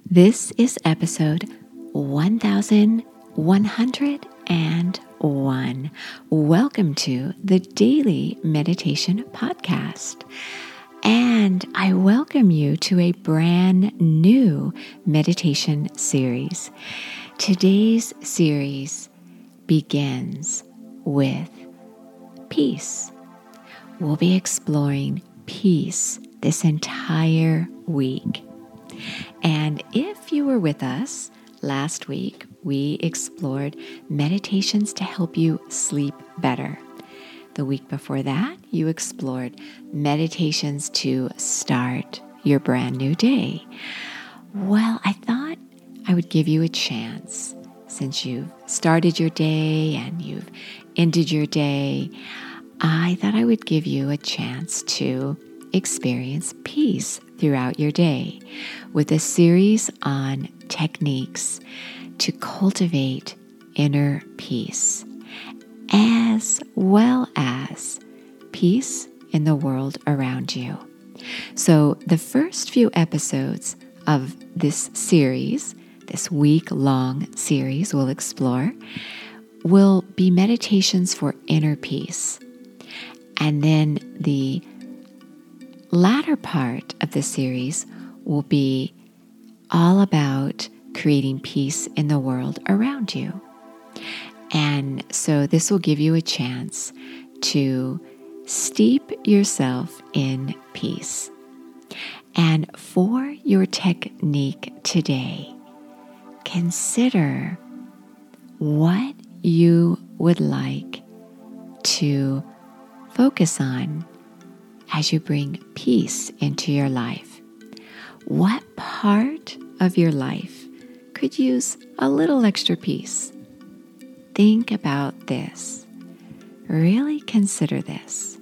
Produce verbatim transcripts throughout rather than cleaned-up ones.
This is episode one thousand one hundred one. Welcome to the Daily Meditation Podcast. And I welcome you to a brand new meditation series. Today's series begins with peace. We'll be exploring peace this entire week. And if you were with us last week, we explored meditations to help you sleep better. The week before that, you explored meditations to start your brand new day. Well, I thought I would give you a chance since you've started your day and you've ended your day. I thought I would give you a chance to experience peace throughout your day with a series on techniques to cultivate inner peace, as well as peace in the world around you. So the first few episodes of this series, this week-long series we'll explore, will be meditations for inner peace. And then the latter part of the series will be all about creating peace in the world around you. And so this will give you a chance to steep yourself in peace. And for your technique today, consider what you would like to focus on as you bring peace into your life. What part of your life could use a little extra peace? Think about this. Really consider this.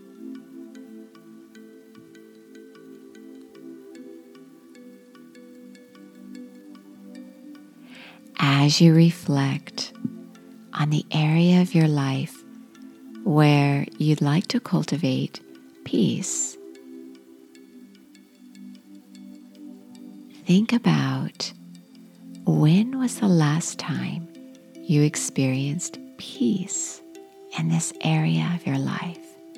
As you reflect on the area of your life where you'd like to cultivate peace, think about when was the last time you experienced peace in this area of your life.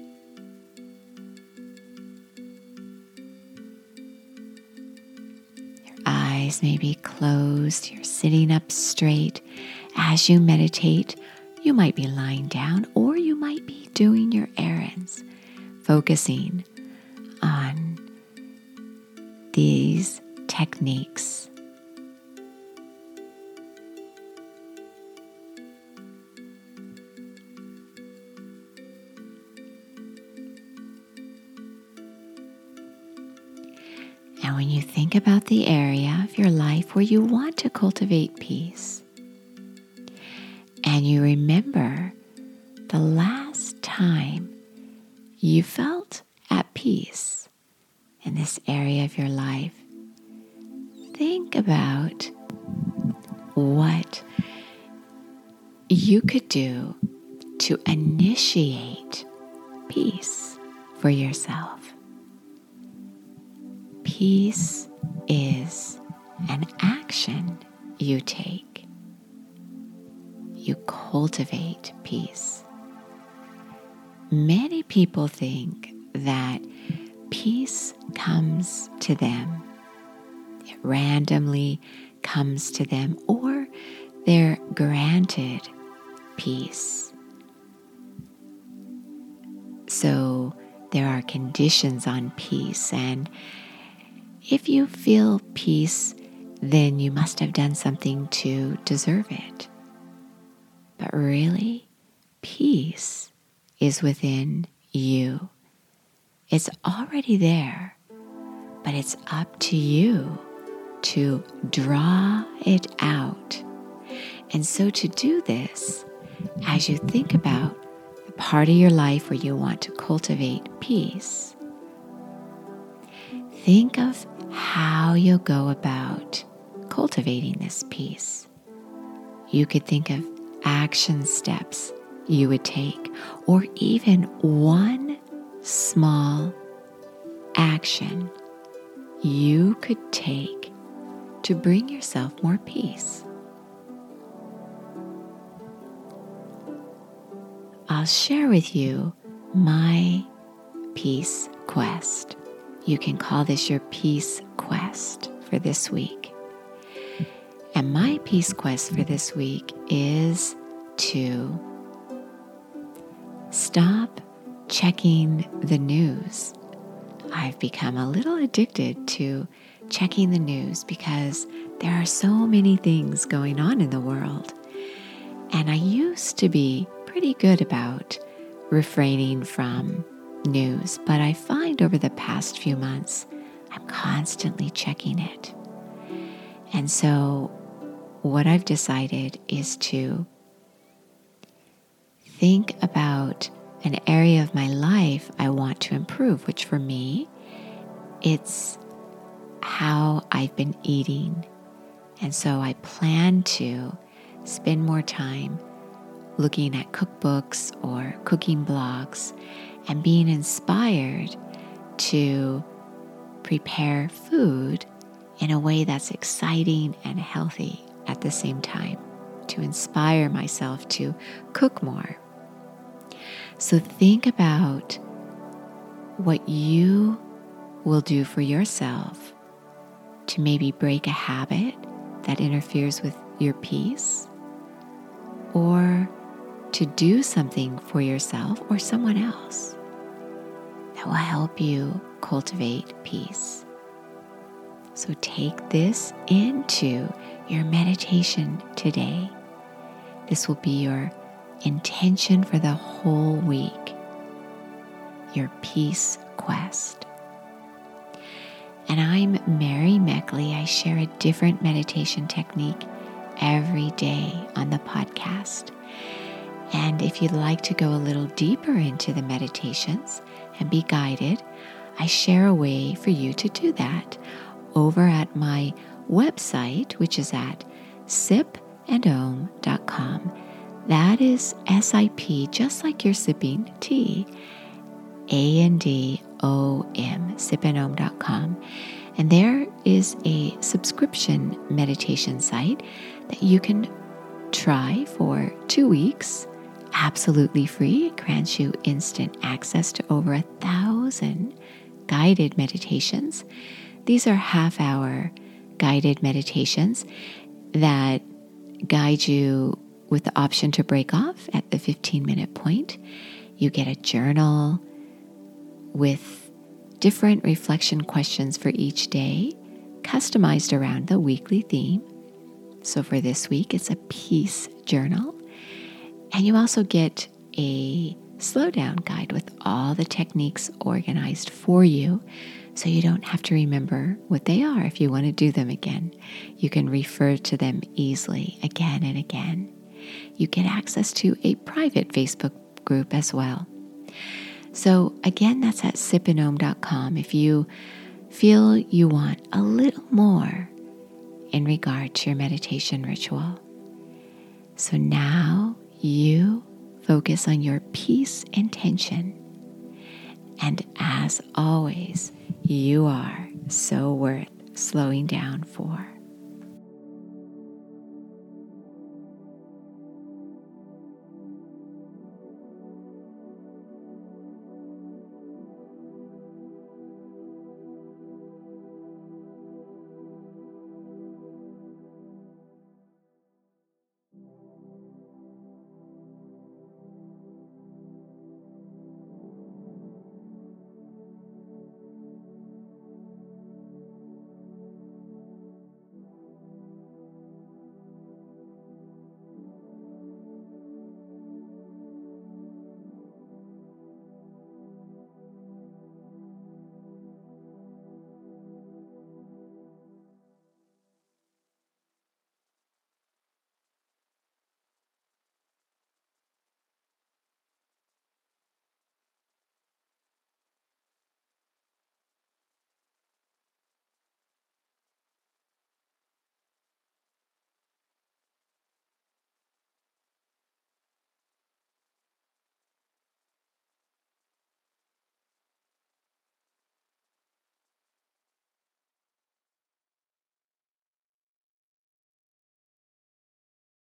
Your eyes may be closed, you're sitting up straight. As you meditate, you might be lying down or you might be doing your errands, focusing on these techniques. And when you think about the area of your life where you want to cultivate peace, and you remember the last time you felt at peace in this area of your life, think about what you could do to initiate peace for yourself. Peace is an action you take. You cultivate peace. Many people think that peace comes to them. It randomly comes to them, or they're granted peace. So there are conditions on peace, and if you feel peace, then you must have done something to deserve it. But really, peace is within you. It's already there, but it's up to you to draw it out. And so to do this, as you think about the part of your life where you want to cultivate peace, think of how you'll go about cultivating this peace. You could think of action steps you would take, or even one small action you could take to bring yourself more peace. I'll share with you my peace quest. You can call this your peace quest for this week. And my peace quest for this week is to stop checking the news. I've become a little addicted to checking the news because there are so many things going on in the world. And I used to be pretty good about refraining from news, but I find over the past few months, I'm constantly checking it. And so what I've decided is to think about an area of my life I want to improve, which for me, it's how I've been eating. And so I plan to spend more time looking at cookbooks or cooking blogs and being inspired to prepare food in a way that's exciting and healthy at the same time, to inspire myself to cook more. So think about what you will do for yourself to maybe break a habit that interferes with your peace, or to do something for yourself or someone else that will help you cultivate peace. So take this into your meditation today. This will be your intention for the whole week, your peace quest. And I'm Mary Meckley. I share a different meditation technique every day on the podcast. And if you'd like to go a little deeper into the meditations and be guided, I share a way for you to do that over at my website, which is at sip and om dot com. That is S I P, just like you're sipping tea, A N D O M, sip and om dot com. And there is a subscription meditation site that you can try for two weeks, absolutely free. It grants you instant access to over a thousand guided meditations. These are half-hour guided meditations that guide you with the option to break off at the fifteen-minute point. You get a journal with different reflection questions for each day, customized around the weekly theme. So for this week, it's a peace journal. And you also get a slow down guide with all the techniques organized for you, so you don't have to remember what they are if you want to do them again. You can refer to them easily again and again. You get access to a private Facebook group as well. So again, that's at sip and om dot com if you feel you want a little more in regard to your meditation ritual. So now you focus on your peace intention. And as always, you are so worth slowing down for.